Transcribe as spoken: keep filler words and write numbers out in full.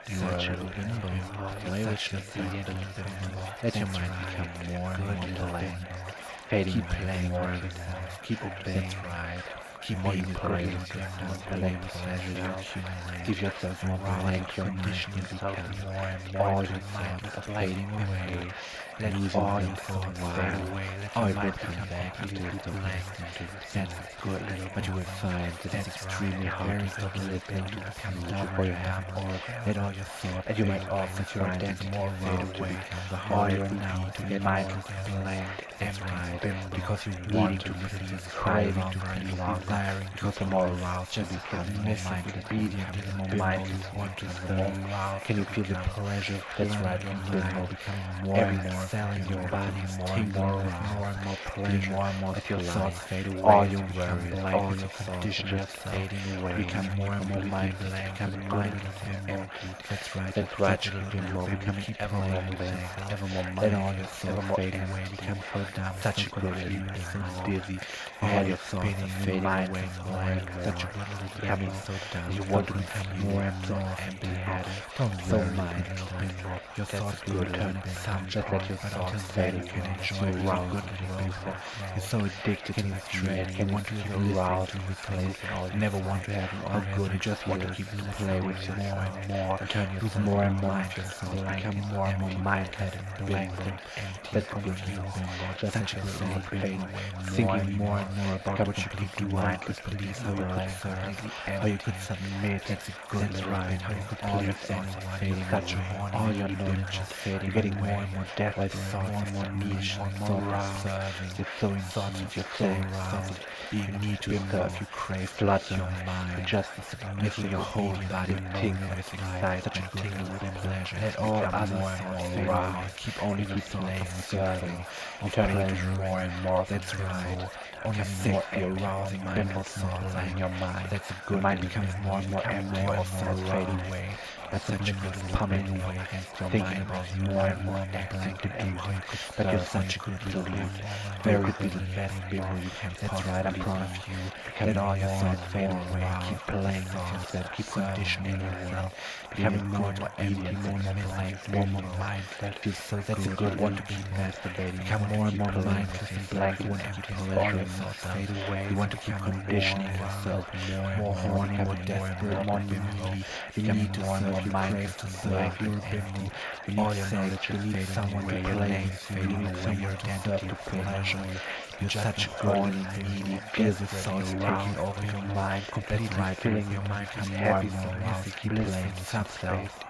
You are a little rainbow of lavishness radiating from you. Let your mind become more and more blank, fading keep playing with yourself, keep obeying. That's right. Keep more you play with yourself, more play with pleasure you accumulate. Give yourself more blank, your mind will become more and more all your thoughts are fading away. Let all your thoughts fade away. Let your mind come back into the blank. That's good, little but you will find that it's extremely hard to stop listening to the sound before you have an orgasm. Let all your thoughts and you might also find it's more fade away. All your now to get mind is blank. That's right. Because you want to please, craving to please, desiring because the more aroused just become more mind obedient, the more mindless want to serve. Can you feel the pleasure? That's right, your mind becoming more and more cell in your body, more and more aroused, more and more pleasure, more and more as your thoughts fade away, all your worries, all your conditions just fading away, become more and more mindless, becoming mindless and empty. That's right, that's right, you little more becoming ever more blank, ever more mindless, all your thoughts fading away, become so dumb, such a good feeling, so dizzy, all your thoughts fading away, more and more, such a good little becoming so dumb, you want to become more and more empty-headed, so mindless, your thoughts will turn some, just let your thoughts fade away, so aroused, you're so addicted to this trade, you want to keep aroused to replace it all, you never want to have it all good, you just want to keep to play with yourself more and more, turn yourself more and more into yourself, become more and more mindless and blank and empty, that's confusing, just such a good pain, thinking more and more about what you could do, mindless police, how you could serve, how you could submit, that's a good right, how you could please anyone, fading such a all your knowledge is fading, you're getting more and more desperate, more and more niche, more and more aroused, you're so inside, you're so aroused, you need to serve, you crave blood, your mind, justice, making your whole body tingle with excitement, such a tingle with pleasure, let all other thoughts fade away, keep only the thoughts of serving, of pleasure more and more, that's right, only more arousing mental thoughts in your mind, that's a good, mind becomes more and more empty, more and more fading away, that's such a good pummeling away against your mind about more and more acting to do, but you're such a good belief, very good be the best people you can, that's right, I'm proud of you, let all your thoughts fade away, keep playing with yourself, keep conditioning yourself, becoming more and more empty, more and more blank, more and more mindless, feels so that's a good one to keep masturbating, become more and more mindless and blank, you want to keep all your thoughts fade away, you want to keep conditioning yourself, more horny, more desperate, more needy, you need to serve, you crave to serve, you're empty, you need sex, you need someone to play with, you need someone to serve to pleasure, you're such a horny, needy, fierce thoughts taking over your mind, completely filling your mind with happy, submissive, bliss, and substance.